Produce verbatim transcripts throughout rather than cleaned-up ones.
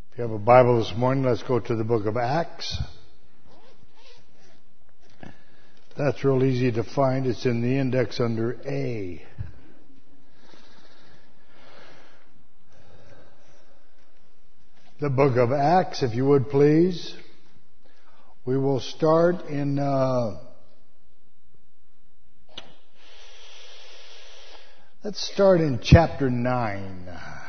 If you have a Bible this morning, let's go to the book of Acts. That's real easy to find. It's in the index under A. The book of Acts, if you would please. We will start in uh, let's start in chapter nine.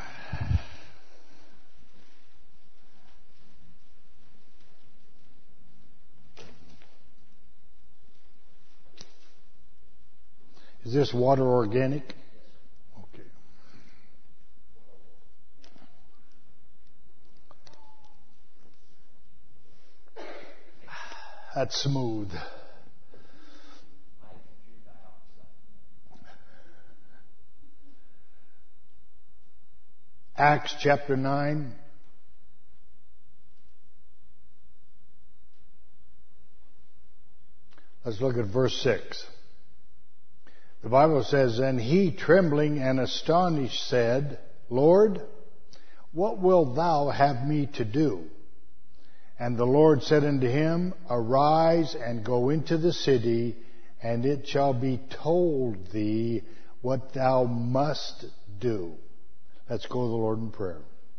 Is this water organic? Okay. That's smooth. Acts chapter nine. Let's look at verse six. The Bible says, "And he, trembling and astonished, said, Lord, what wilt thou have me to do? And the Lord said unto him, Arise and go into the city, and it shall be told thee what thou must do." Let's go to the Lord in prayer.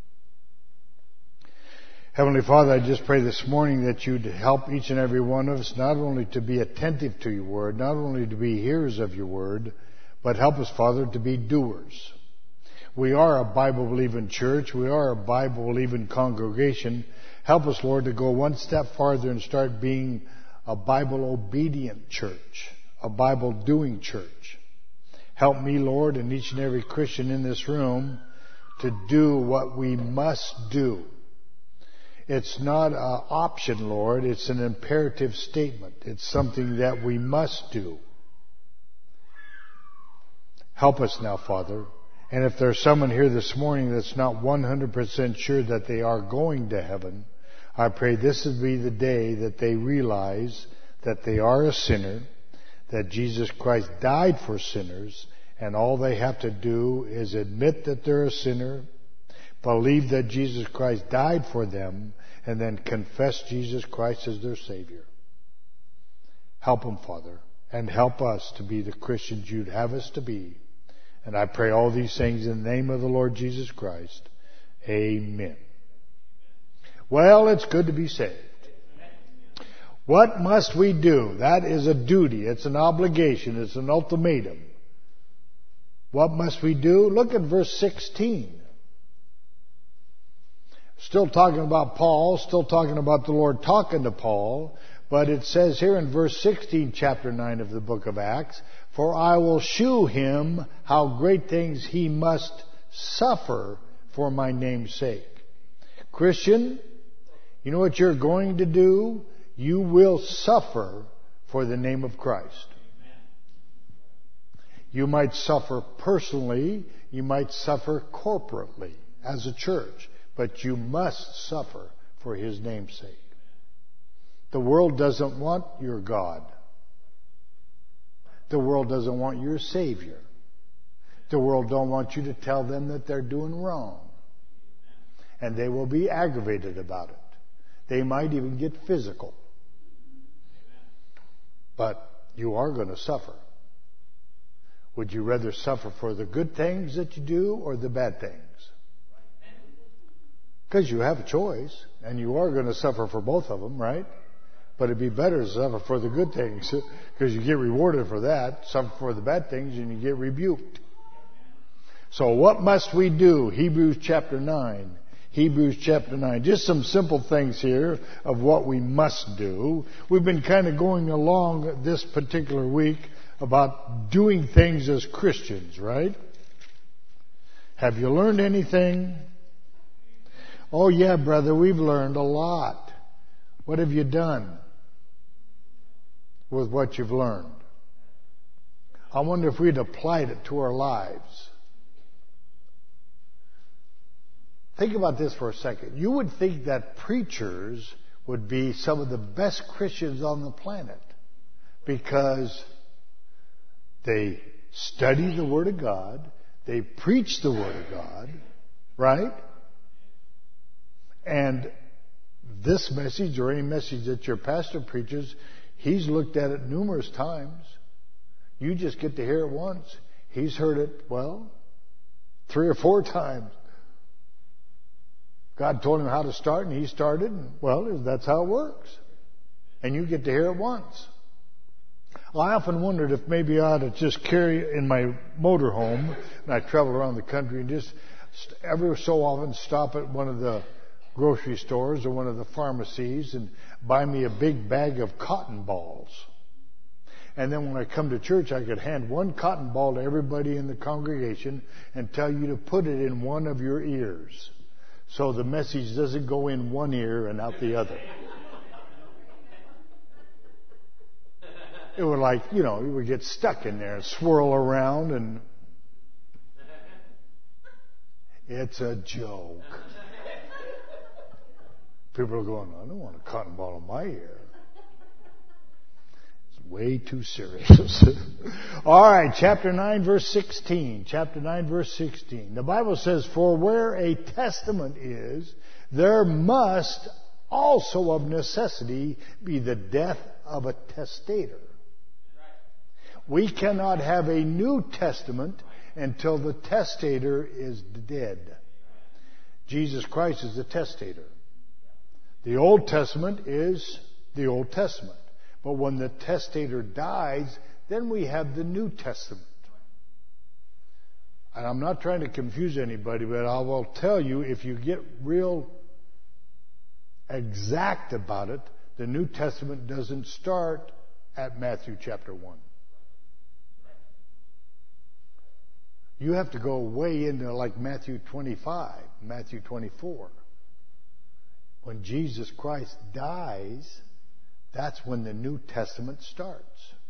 Heavenly Father, I just pray this morning that you'd help each and every one of us not only to be attentive to your word, not only to be hearers of your word, but help us, Father, to be doers. We are a Bible-believing church. We are a Bible-believing congregation. Help us, Lord, to go one step farther and start being a Bible-obedient church, a Bible-doing church. Help me, Lord, and each and every Christian in this room to do what we must do. It's not an option, Lord. It's an imperative statement. It's something that we must do. Help us now, Father. And if there's someone here this morning that's not one hundred percent sure that they are going to heaven, I pray this would be the day that they realize that they are a sinner, that Jesus Christ died for sinners, and all they have to do is admit that they're a sinner, believe that Jesus Christ died for them, and then confess Jesus Christ as their Savior. Help them, Father, and help us to be the Christians you'd have us to be. And I pray all these things in the name of the Lord Jesus Christ. Amen. Well, it's good to be saved. What must we do? That is a duty. It's an obligation. It's an ultimatum. What must we do? Look at verse sixteen. Still talking about Paul, still talking about the Lord talking to Paul, but it says here in verse sixteen, chapter nine of the book of Acts, "For I will shew him how great things he must suffer for my name's sake." Christian, you know what you're going to do? You will suffer for the name of Christ. You might suffer personally, you might suffer corporately as a church. But you must suffer for His name's sake. The world doesn't want your God. The world doesn't want your Savior. The world don't want you to tell them that they're doing wrong. And they will be aggravated about it. They might even get physical. But you are going to suffer. Would you rather suffer for the good things that you do or the bad things? Because you have a choice, and you are going to suffer for both of them, right? But it'd be better to suffer for the good things, because you get rewarded for that. Suffer for the bad things, and you get rebuked. So what must we do? Hebrews chapter nine. Hebrews chapter nine. Just some simple things here of what we must do. We've been kind of going along this particular week about doing things as Christians, right? Have you learned anything? Oh yeah, brother, we've learned a lot. What have you done with what you've learned? I wonder if we'd applied it to our lives. Think about this for a second. You would think that preachers would be some of the best Christians on the planet because they study the Word of God, they preach the Word of God, right? And this message, or any message that your pastor preaches, he's looked at it numerous times. You just get to hear it once. He's heard it, well, three or four times. God told him how to start, and he started, and, well, that's how it works. And you get to hear it once. Well, I often wondered if maybe I ought to just carry in my motorhome, and I travel around the country, and just every so often stop at one of the grocery stores or one of the pharmacies and buy me a big bag of cotton balls. And then when I come to church, I could hand one cotton ball to everybody in the congregation and tell you to put it in one of your ears, so the message doesn't go in one ear and out the other. It would like, you know, it would get stuck in there and swirl around, and it's a joke. People are going, I don't want a cotton ball in my ear. It's way too serious. All right, chapter nine, verse sixteen. Chapter nine, verse sixteen. The Bible says, for where a testament is, there must also of necessity be the death of a testator. We cannot have a New Testament until the testator is dead. Jesus Christ is the testator. The Old Testament is the Old Testament. But when the testator dies, then we have the New Testament. And I'm not trying to confuse anybody, but I will tell you, if you get real exact about it, the New Testament doesn't start at Matthew chapter one. You have to go way into like Matthew twenty-five, Matthew twenty-four. When Jesus Christ dies, that's when the New Testament starts.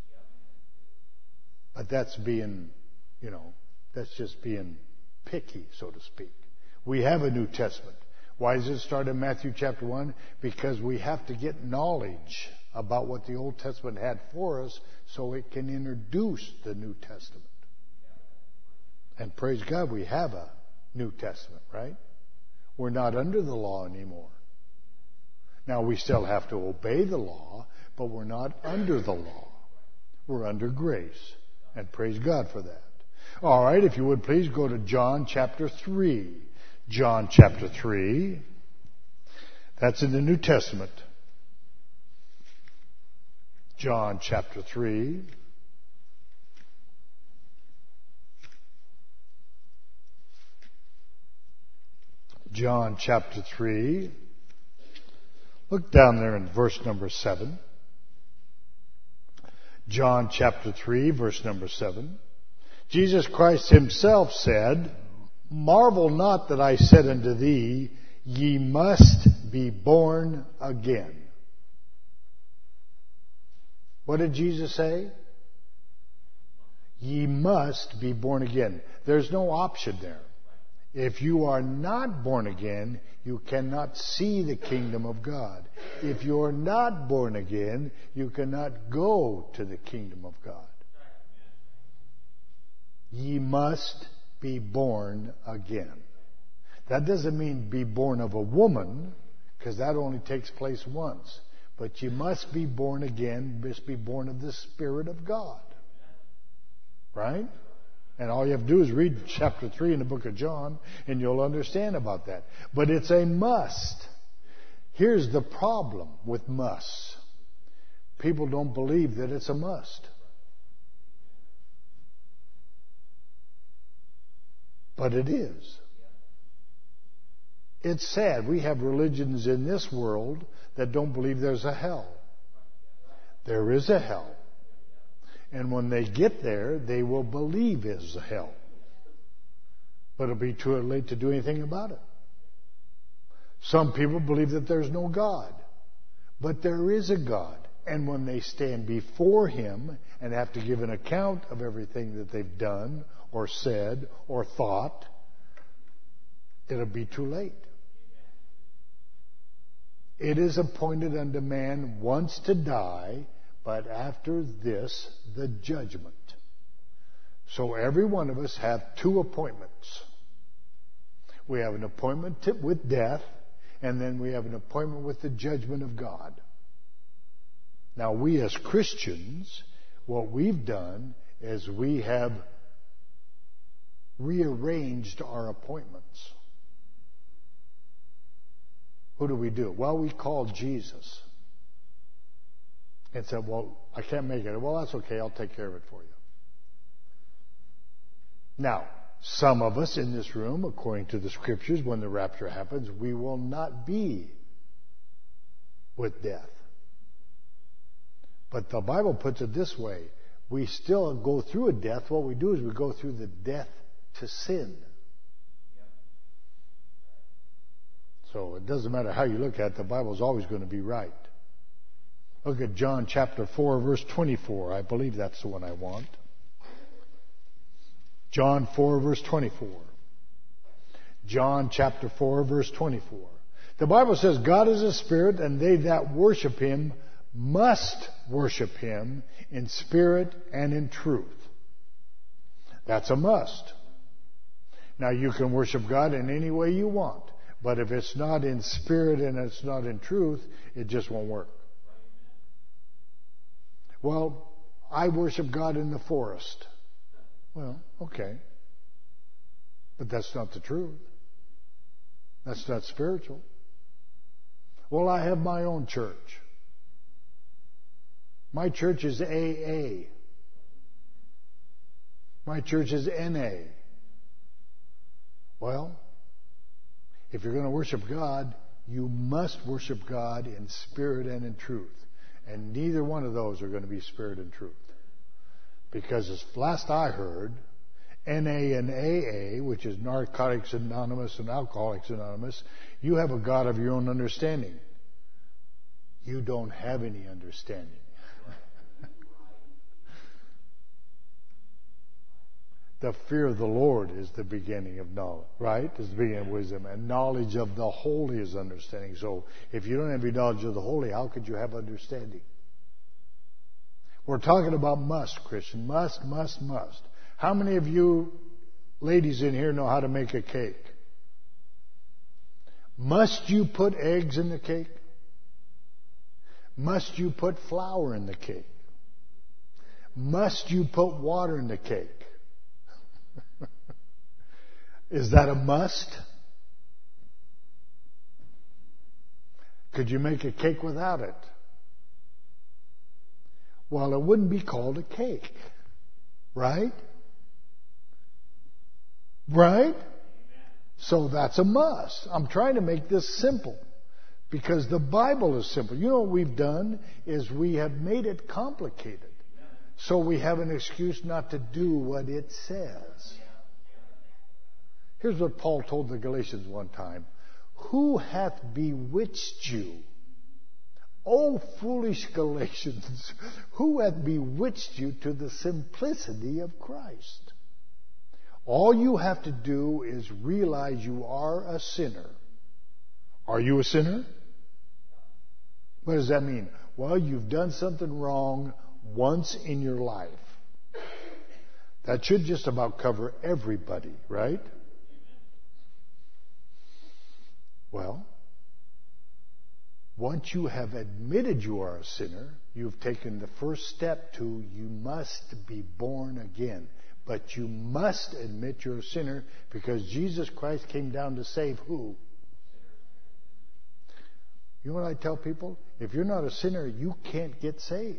But that's being, you know, that's just being picky, so to speak. We have a New Testament. Why does it start in Matthew chapter one? Because we have to get knowledge about what the Old Testament had for us so it can introduce the New Testament. And praise God, we have a New Testament, right? We're not under the law anymore. Now, we still have to obey the law, but we're not under the law. We're under grace. And praise God for that. All right, if you would please go to John chapter three. John chapter three. That's in the New Testament. John chapter three. John chapter three. Look down there in verse number seven. John chapter three, verse number seven. Jesus Christ himself said, marvel not that I said unto thee, ye must be born again. What did Jesus say? Ye must be born again. There's no option there. If you are not born again, you cannot see the kingdom of God. If you are not born again, you cannot go to the kingdom of God. Ye must be born again. That doesn't mean be born of a woman, because that only takes place once. But you must be born again, must be born of the Spirit of God. Right? And all you have to do is read chapter three in the book of John, and you'll understand about that. But it's a must. Here's the problem with musts. People don't believe that it's a must. But it is. It's sad. We have religions in this world that don't believe there's a hell. There is a hell. And when they get there, they will believe it's a hell. But it'll be too late to do anything about it. Some people believe that there's no God. But there is a God. And when they stand before Him and have to give an account of everything that they've done or said or thought, it'll be too late. It is appointed unto man once to die, but after this, the judgment. So every one of us have two appointments. We have an appointment to, with death, and then we have an appointment with the judgment of God. Now, we as Christians, what we've done is we have rearranged our appointments. Who do we do? Well, we call Jesus and said, well, I can't make it. Well, that's okay. I'll take care of it for you. Now, some of us in this room, according to the Scriptures, when the rapture happens, we will not be with death. But the Bible puts it this way. We still go through a death. What we do is we go through the death to sin. So it doesn't matter how you look at it, the Bible is always going to be right. Look at John chapter four, verse twenty-four. I believe that's the one I want. John four, verse twenty-four. John chapter four, verse twenty-four. The Bible says, God is a spirit, and they that worship him must worship him in spirit and in truth. That's a must. Now, you can worship God in any way you want, but if it's not in spirit and it's not in truth, it just won't work. Well, I worship God in the forest. Well, okay. But that's not the truth. That's not spiritual. Well, I have my own church. My church is A A. My church is N A. Well, if you're going to worship God, you must worship God in spirit and in truth. And neither one of those are going to be spirit and truth. Because as last I heard, N A and A A, which is Narcotics Anonymous and Alcoholics Anonymous, you have a God of your own understanding. You don't have any understanding. The fear of the Lord is the beginning of knowledge, right? Is the beginning of wisdom. And knowledge of the holy is understanding. So if you don't have any knowledge of the holy, how could you have understanding? We're talking about must, Christian. Must, must, must. How many of you ladies in here know how to make a cake? Must you put eggs in the cake? Must you put flour in the cake? Must you put water in the cake? Is that a must? Could you make a cake without it? Well, it wouldn't be called a cake. Right? Right? So that's a must. I'm trying to make this simple because the Bible is simple. You know what we've done is we have made it complicated. So we have an excuse not to do what it says. Here's what Paul told the Galatians one time. Who hath bewitched you? O foolish Galatians, who hath bewitched you to the simplicity of Christ? All you have to do is realize you are a sinner. Are you a sinner? What does that mean? Well, you've done something wrong once in your life. That should just about cover everybody, right? Well, once you have admitted you are a sinner, you've taken the first step to you must be born again. But you must admit you're a sinner because Jesus Christ came down to save who? You know what I tell people? If you're not a sinner, you can't get saved.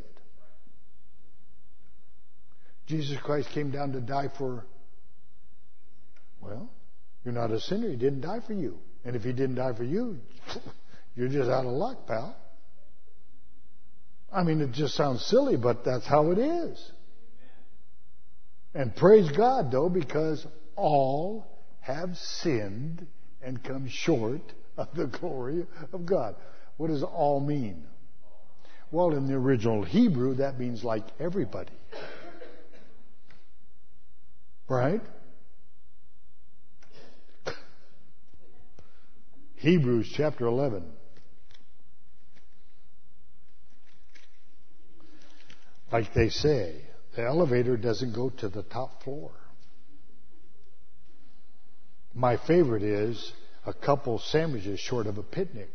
Jesus Christ came down to die for, well, you're not a sinner. He didn't die for you. And if he didn't die for you, you're just out of luck, pal. I mean, it just sounds silly, but that's how it is. And praise God, though, because all have sinned and come short of the glory of God. What does all mean? Well, in the original Hebrew, that means like everybody. Right? Hebrews chapter eleven. Like they say, the elevator doesn't go to the top floor. My favorite is, a couple sandwiches short of a picnic.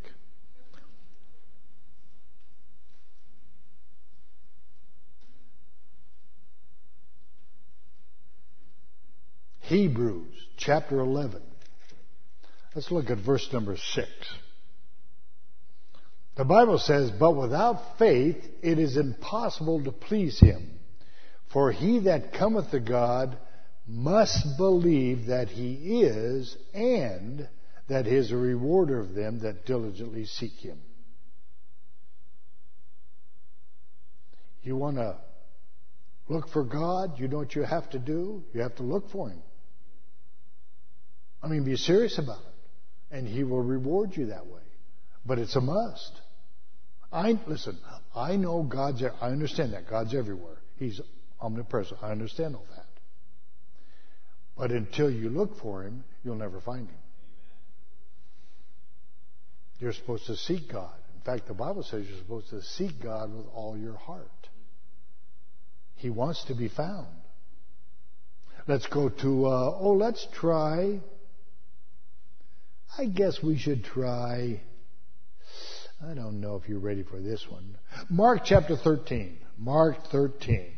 Hebrews chapter eleven. Let's look at verse number six. The Bible says, "But without faith it is impossible to please him. For he that cometh to God must believe that he is, and that he is a rewarder of them that diligently seek him." You want to look for God? You know what you have to do? You have to look for him. I mean, be serious about it. And he will reward you that way. But it's a must. I listen, I know God's, I understand that. God's everywhere. He's omnipresent. I understand all that. But until you look for him, you'll never find him. You're supposed to seek God. In fact, the Bible says you're supposed to seek God with all your heart. He wants to be found. Let's go to, uh, oh, let's try, I guess we should try, I don't know if you're ready for this one. Mark chapter thirteen. Mark thirteen.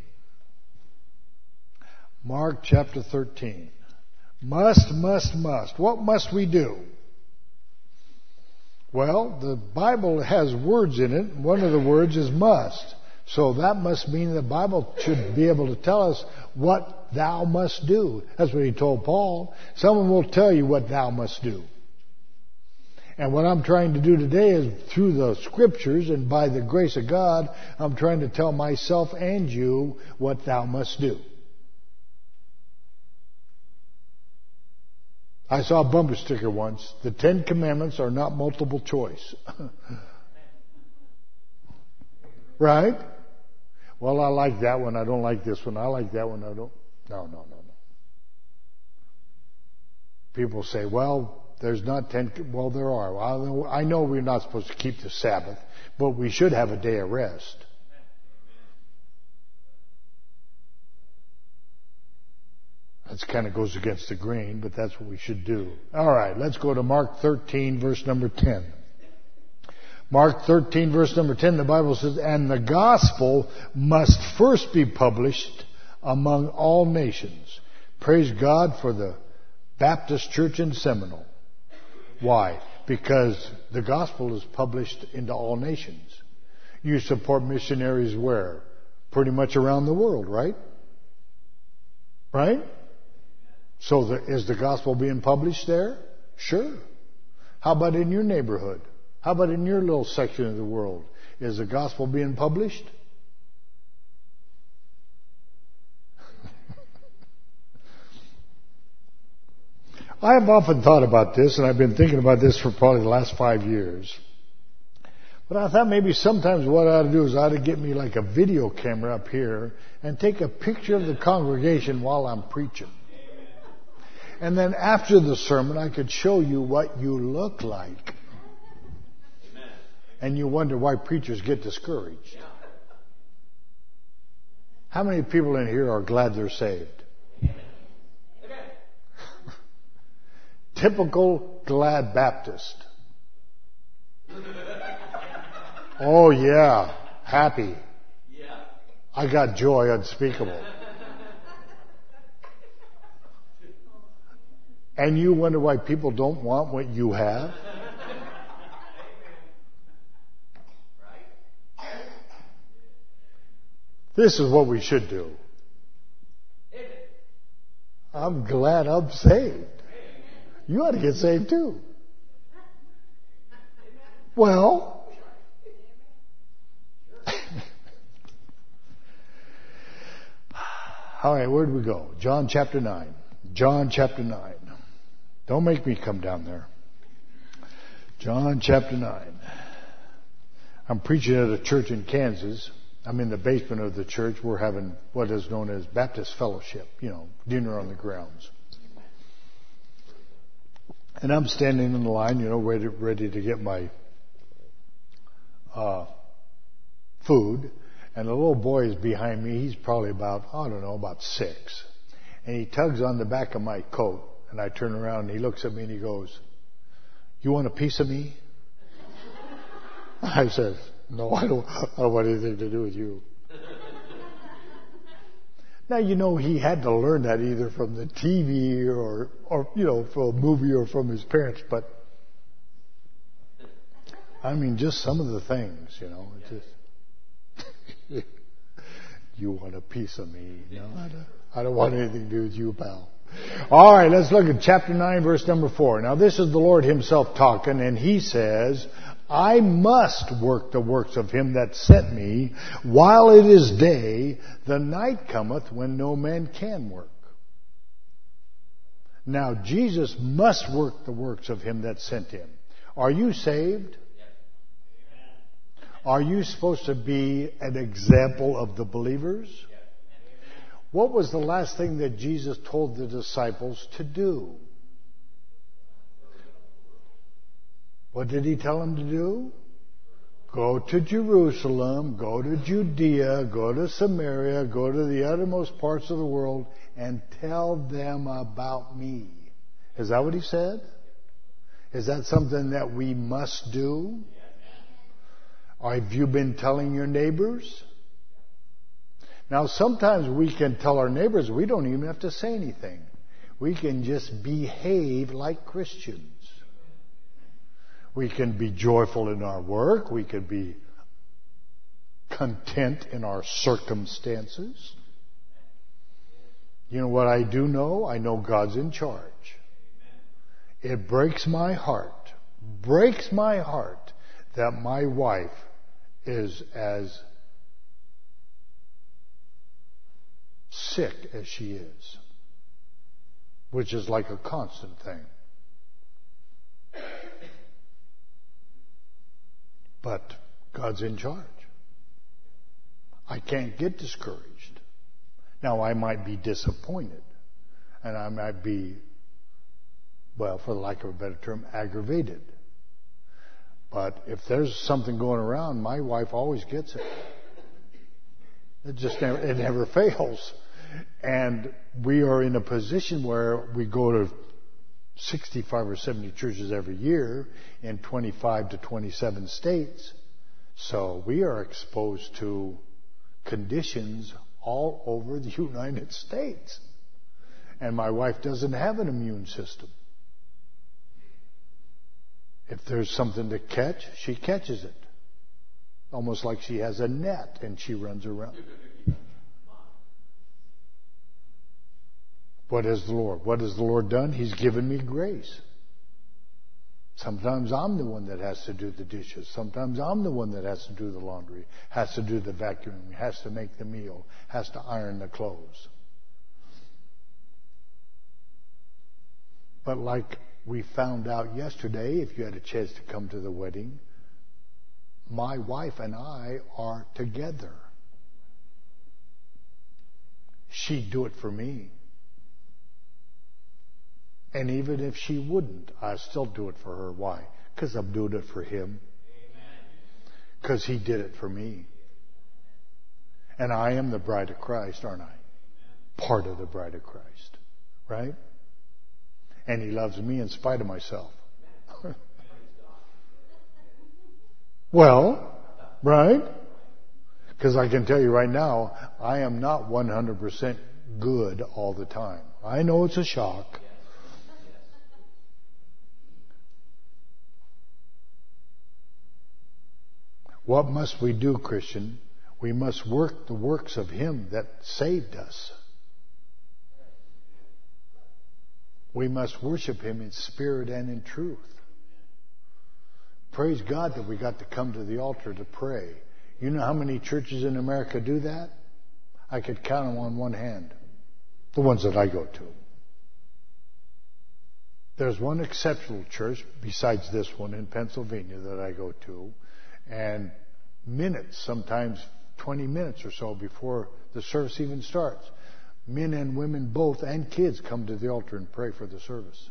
Mark chapter thirteen. Must, must, must. What must we do? Well, the Bible has words in it. One of the words is must. So that must mean the Bible should be able to tell us what thou must do. That's what he told Paul. Someone will tell you what thou must do. And what I'm trying to do today is through the scriptures and by the grace of God, I'm trying to tell myself and you what thou must do. I saw a bumper sticker once. The Ten Commandments are not multiple choice. Right? Well, I like that one. I don't like this one. I like that one. I don't. No, no, no, no. People say, well, there's not ten. Well, there are. I know we're not supposed to keep the Sabbath, but we should have a day of rest. That kind of goes against the grain, but that's what we should do. All right, let's go to Mark thirteen, verse number ten. Mark thirteen, verse number ten, the Bible says, "And the gospel must first be published among all nations." Praise God for the Baptist Church in Seminole. Why? Because the gospel is published into all nations. You support missionaries where? Pretty much around the world, right? Right? So the, is the gospel being published there? Sure. How about in your neighborhood? How about in your little section of the world? Is the gospel being published? I have often thought about this, and I've been thinking about this for probably the last five years. But I thought maybe sometimes what I ought to do is I ought to get me like a video camera up here and take a picture of the congregation while I'm preaching. And then after the sermon, I could show you what you look like. And you wonder why preachers get discouraged. How many people in here are glad they're saved? Typical glad Baptist. Oh yeah, happy. I got joy unspeakable. And you wonder why people don't want what you have? This is what we should do. I'm glad I'm saved. You ought to get saved too. Well, all right, where do we go? John chapter nine. John chapter nine. Don't make me come down there. John chapter nine. I'm preaching at a church in Kansas. I'm in the basement of the church. We're having what is known as Baptist Fellowship, you know, dinner on the grounds. And I'm standing in the line, you know, ready, ready to get my uh, food. And the little boy is behind me. He's probably about, I don't know, about six. And he tugs on the back of my coat. And I turn around and he looks at me and he goes, You want a piece of me? I said, no, I don't, I don't want anything to do with you. Now, you know, he had to learn that either from the T V or, or, you know, from a movie or from his parents, but I mean, just some of the things, you know, it's just, you want a piece of me? No, I don't, I don't want anything to do with you, pal. All right, let's look at chapter nine, verse number four. Now, this is the Lord himself talking, and he says, I must work the works of him that sent me while it is day. The night cometh when no man can work. Now, Jesus must work the works of him that sent him. Are you saved? Are you supposed to be an example of the believers? What was the last thing that Jesus told the disciples to do? What did he tell them to do? Go to Jerusalem, go to Judea, go to Samaria, go to the uttermost parts of the world, and tell them about me. Is that what he said? Is that something that we must do? Have you been telling your neighbors? Now, sometimes we can tell our neighbors, we don't even have to say anything. We can just behave like Christians. We can be joyful in our work. We can be content in our circumstances. You know what I do know? I know God's in charge. It breaks my heart, breaks my heart that my wife is as sick as she is, which is like a constant thing. But God's in charge. I can't get discouraged. Now, I might be disappointed, and I might be, well, for the lack of a better term, aggravated. But if there's something going around, my wife always gets it. It just never, it never fails. And we are in a position where we go to sixty-five or seventy churches every year in twenty-five to twenty-seven states. So we are exposed to conditions all over the United States. And my wife doesn't have an immune system. If there's something to catch, she catches it. Almost like she has a net and she runs around. What has the Lord? What has the Lord done? He's given me grace. Sometimes I'm the one that has to do the dishes. Sometimes I'm the one that has to do the laundry, has to do the vacuuming, has to make the meal, has to iron the clothes. But like we found out yesterday, if you had a chance to come to the wedding, my wife and I are together. She'd do it for me. And even if she wouldn't, I still do it for her. Why? Because I'm doing it for him. Because he did it for me. And I am the bride of Christ, aren't I? Part of the bride of Christ. Right? And he loves me in spite of myself. Well, right? Because I can tell you right now, I am not one hundred percent good all the time. I know it's a shock. What must we do, Christian? We must work the works of him that saved us. We must worship him in spirit and in truth. Praise God that we got to come to the altar to pray. You know how many churches in America do that? I could count them on one hand. The ones that I go to. There's one exceptional church besides this one in Pennsylvania that I go to. And minutes, sometimes twenty minutes or so before the service even starts, men and women both and kids come to the altar and pray for the service.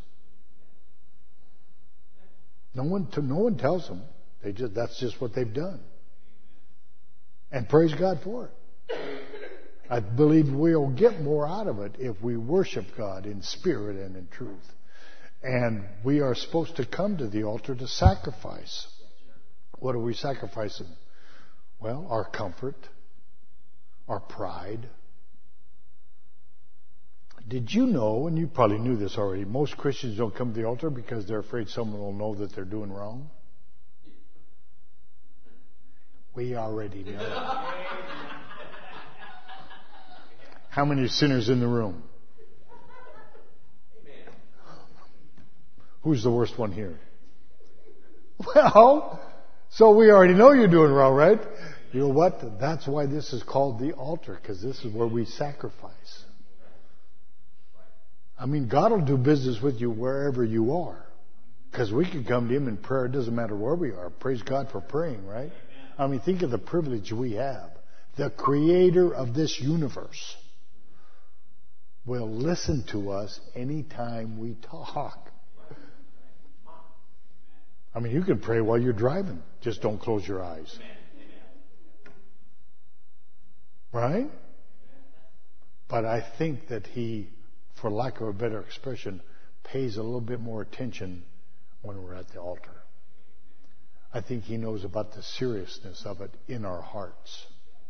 No one, no one tells them. They just, that's just what they've done. And praise God for it. I believe we'll get more out of it if we worship God in spirit and in truth. And we are supposed to come to the altar to sacrifice. What are we sacrificing? Well, our comfort, our pride. Did you know, and you probably knew this already, most Christians don't come to the altar because they're afraid someone will know that they're doing wrong? We already know. How many sinners in the room? Who's the worst one here? Well, so we already know you're doing wrong, right? You know what? That's why this is called the altar, because this is where we sacrifice. I mean, God will do business with you wherever you are. Because we can come to Him in prayer. It doesn't matter where we are. Praise God for praying, right? I mean, think of the privilege we have. The Creator of this universe will listen to us anytime we talk. I mean, you can pray while you're driving. Just don't close your eyes. Right? But I think that He, for lack of a better expression, pays a little bit more attention when we're at the altar. I think He knows about the seriousness of it in our hearts.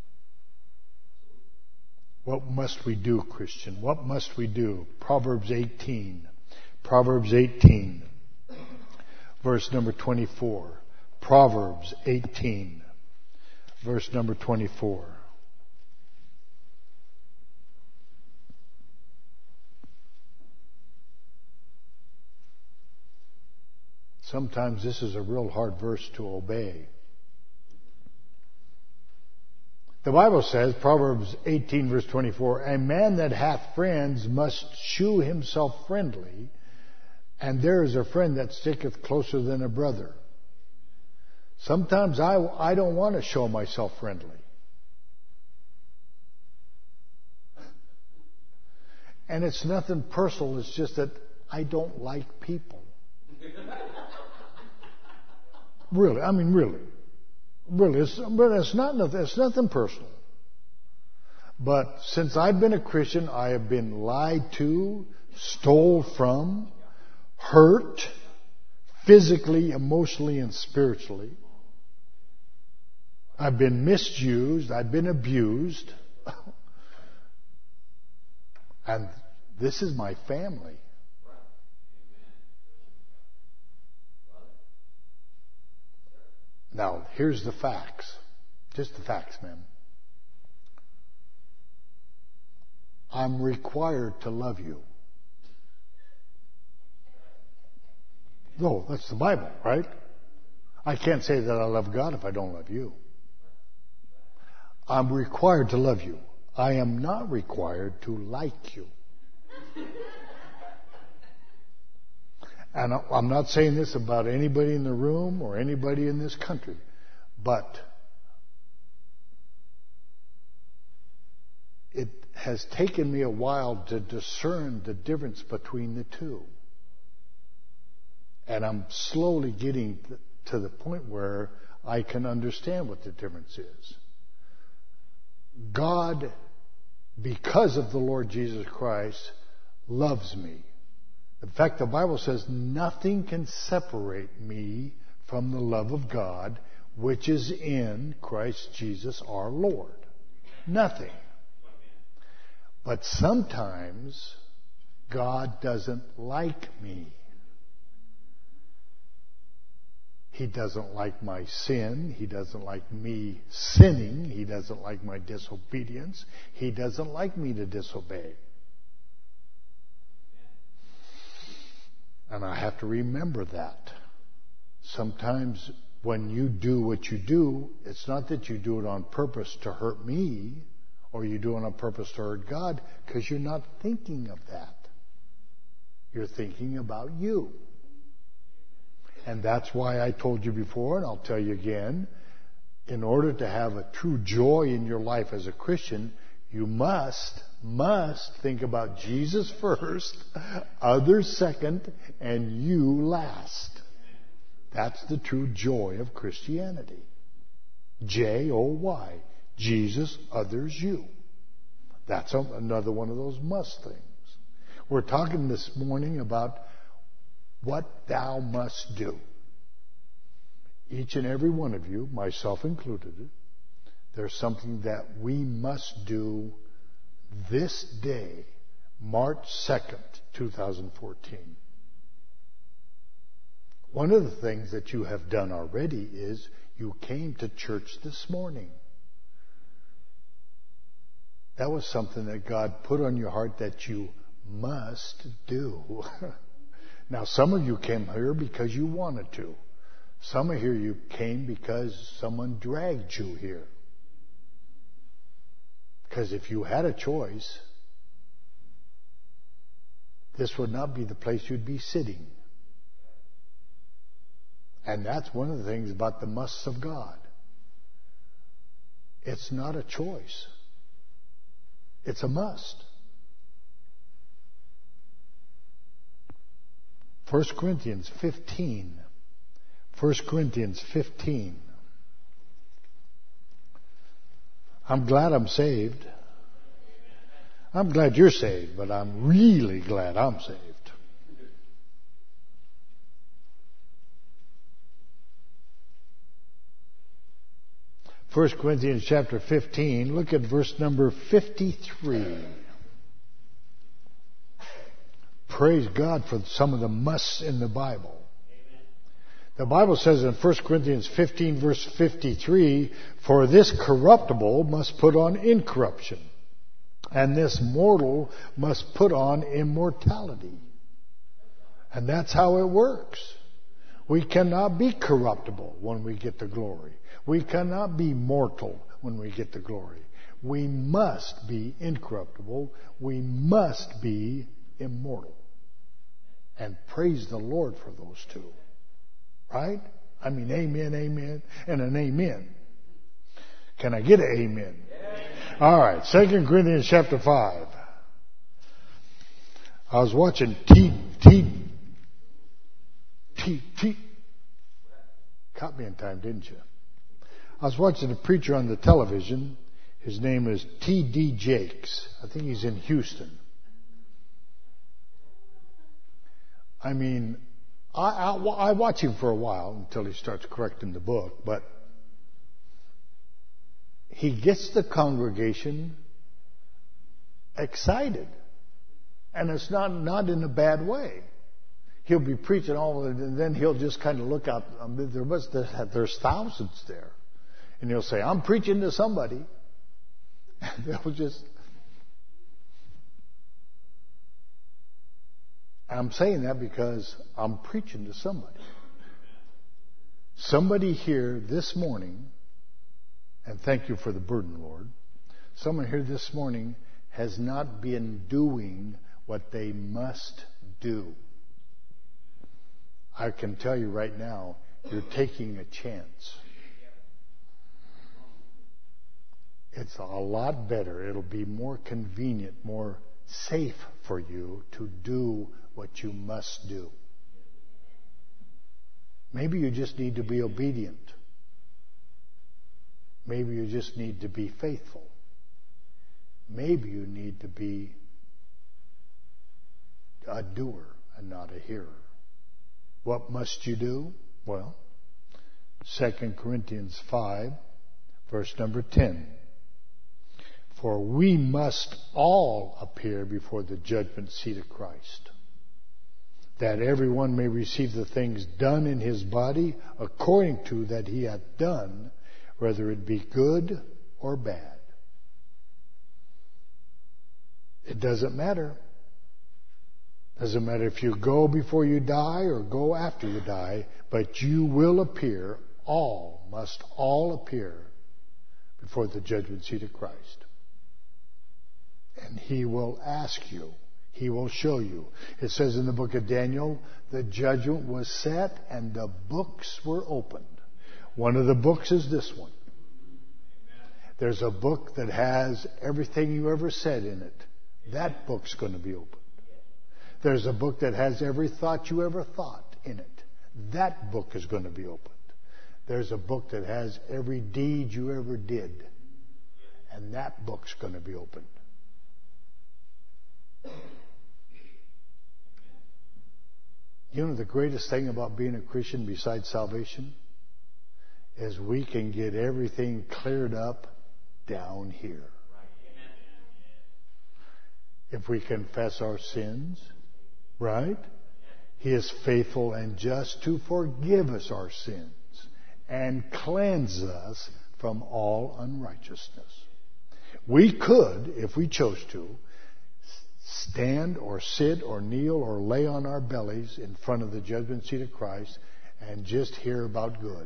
What must we do, Christian? What must we do? Proverbs eighteen. Proverbs eighteen. Verse number twenty-four. Proverbs eighteen. Verse number twenty-four. Sometimes this is a real hard verse to obey. The Bible says, Proverbs eighteen verse twenty-four, a man that hath friends must shew himself friendly, and there is a friend that sticketh closer than a brother. Sometimes I, I don't want to show myself friendly. And it's nothing personal, it's just that I don't like people. Really, I mean really. Really, it's, but it's not nothing, it's nothing personal. But since I've been a Christian, I have been lied to, stole from, hurt, physically, emotionally, and spiritually. I've been misused, I've been abused. And this is my family. Now, here's the facts. Just the facts, man. I'm required to love you. No, that's the Bible, right? I can't say that I love God if I don't love you. I'm required to love you. I am not required to like you. And I'm not saying this about anybody in the room or anybody in this country, but it has taken me a while to discern the difference between the two. And I'm slowly getting to the point where I can understand what the difference is. God, because of the Lord Jesus Christ, loves me. In fact, the Bible says nothing can separate me from the love of God, which is in Christ Jesus our Lord. Nothing. But sometimes God doesn't like me. He doesn't like my sin. He doesn't like me sinning. He doesn't like my disobedience. He doesn't like me to disobey. And I have to remember that. Sometimes when you do what you do, it's not that you do it on purpose to hurt me or you do it on purpose to hurt God, because you're not thinking of that. You're thinking about you. And that's why I told you before, and I'll tell you again, in order to have a true joy in your life as a Christian, you must, must think about Jesus first, others second, and you last. That's the true joy of Christianity. J O Y. Jesus, others, you. That's another one of those must things. We're talking this morning about what thou must do. Each and every one of you, myself included, there's something that we must do this day, March second, twenty fourteen. One of the things that you have done already is you came to church this morning. That was something that God put on your heart that you must do. Now, some of you came here because you wanted to. Some of you came because someone dragged you here. Because if you had a choice, this would not be the place you'd be sitting. And that's one of the things about the musts of God. It's not a choice. It's a must. First Corinthians fifteen. First Corinthians fifteen. I'm glad I'm saved. I'm glad you're saved, but I'm really glad I'm saved. First Corinthians chapter fifteen, look at verse number fifty-three. Praise God for some of the musts in the Bible. The Bible says in First Corinthians fifteen verse fifty-three, for this corruptible must put on incorruption, and this mortal must put on immortality. And that's how it works. We cannot be corruptible when we get to glory. We cannot be mortal when we get to glory. We must be incorruptible. We must be immortal. And praise the Lord for those two. Right? I mean, amen, amen, and an amen. Can I get an amen? All right, Second Corinthians chapter five. I was watching T, T, T, T. Caught me in time, didn't you? I was watching a preacher on the television. His name is T D Jakes. I think he's in Houston. I mean, I, I, I watch him for a while until he starts correcting the book, but he gets the congregation excited. And it's not, not in a bad way. He'll be preaching all of it, and then he'll just kind of look out. I mean, there was, there's thousands there. And he'll say, I'm preaching to somebody. And they'll just... I'm saying that because I'm preaching to somebody. Somebody here this morning, and thank you for the burden, Lord. Someone here this morning has not been doing what they must do. I can tell you right now, you're taking a chance. It's a lot better. It'll be more convenient, more safe for you to do what you must do. Maybe you just need to be obedient. Maybe you just need to be faithful. Maybe you need to be a doer and not a hearer. What must you do? Well, Second Corinthians five, verse number ten. For we must all appear before the judgment seat of Christ, that everyone may receive the things done in his body according to that he hath done, whether it be good or bad. It doesn't matter. Doesn't matter if you go before you die or go after you die, but you will appear, all, must all appear before the judgment seat of Christ. And he will ask you. He will show you. It says in the book of Daniel, the judgment was set and the books were opened. One of the books is this one. There's a book that has everything you ever said in it. That book's going to be opened. There's a book that has every thought you ever thought in it. That book is going to be opened. There's a book that has every deed you ever did. And that book's going to be opened. You know the greatest thing about being a Christian besides salvation is we can get everything cleared up down here. If we confess our sins, right? He is faithful and just to forgive us our sins and cleanse us from all unrighteousness. We could, if we chose to, stand or sit or kneel or lay on our bellies in front of the judgment seat of Christ and just hear about good.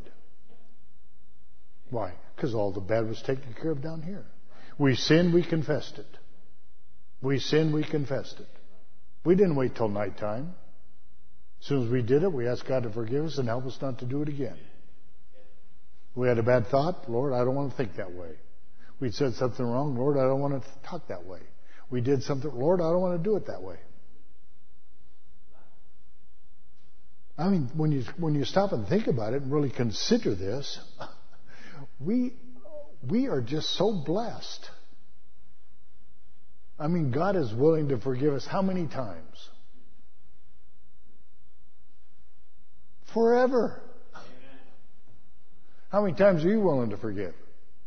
Why? Because all the bad was taken care of down here. We sinned, we confessed it. We sinned, we confessed it. We didn't wait till nighttime. As soon as we did it, we asked God to forgive us and help us not to do it again. We had a bad thought. Lord, I don't want to think that way. We said something wrong. Lord, I don't want to talk that way. We did something. Lord, I don't want to do it that way. I mean, when you when you stop and think about it and really consider this, we we are just so blessed. I mean, God is willing to forgive us how many times? Forever. How many times are you willing to forgive?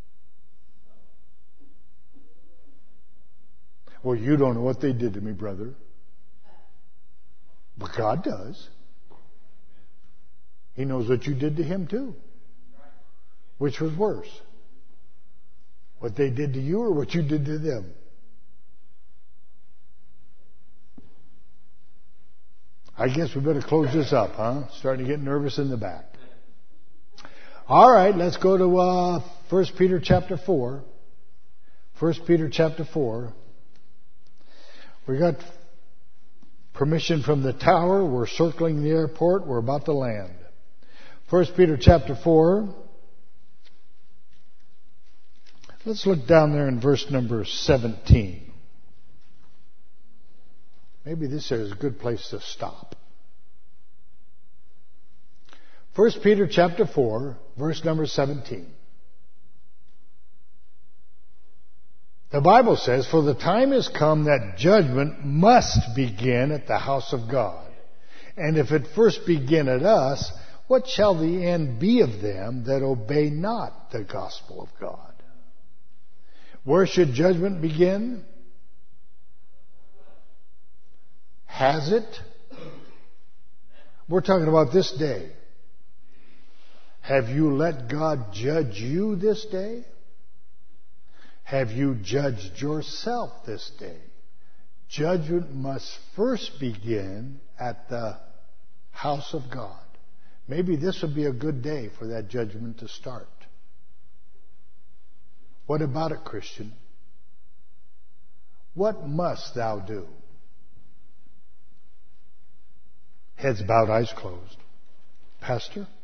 Well, you don't know what they did to me, brother. But God does. He knows what you did to him too. Which was worse? What they did to you or what you did to them? I guess we better close this up, huh? Starting to get nervous in the back. All right, let's go to uh, First Peter chapter four. First Peter chapter four. We got permission from the tower. We're circling the airport. We're about to land. First Peter chapter four. Let's look down there in verse number seventeen. Maybe this is a good place to stop. First Peter chapter four, verse number seventeen. The Bible says, "For the time has come that judgment must begin at the house of God. And if it first begin at us, what shall the end be of them that obey not the gospel of God?" Where should judgment begin? Has it? We're talking about this day. Have you let God judge you this day? Have you judged yourself this day? Judgment must first begin at the house of God. Maybe this would be a good day for that judgment to start. What about it, Christian? What must thou do? Heads bowed, eyes closed. Pastor?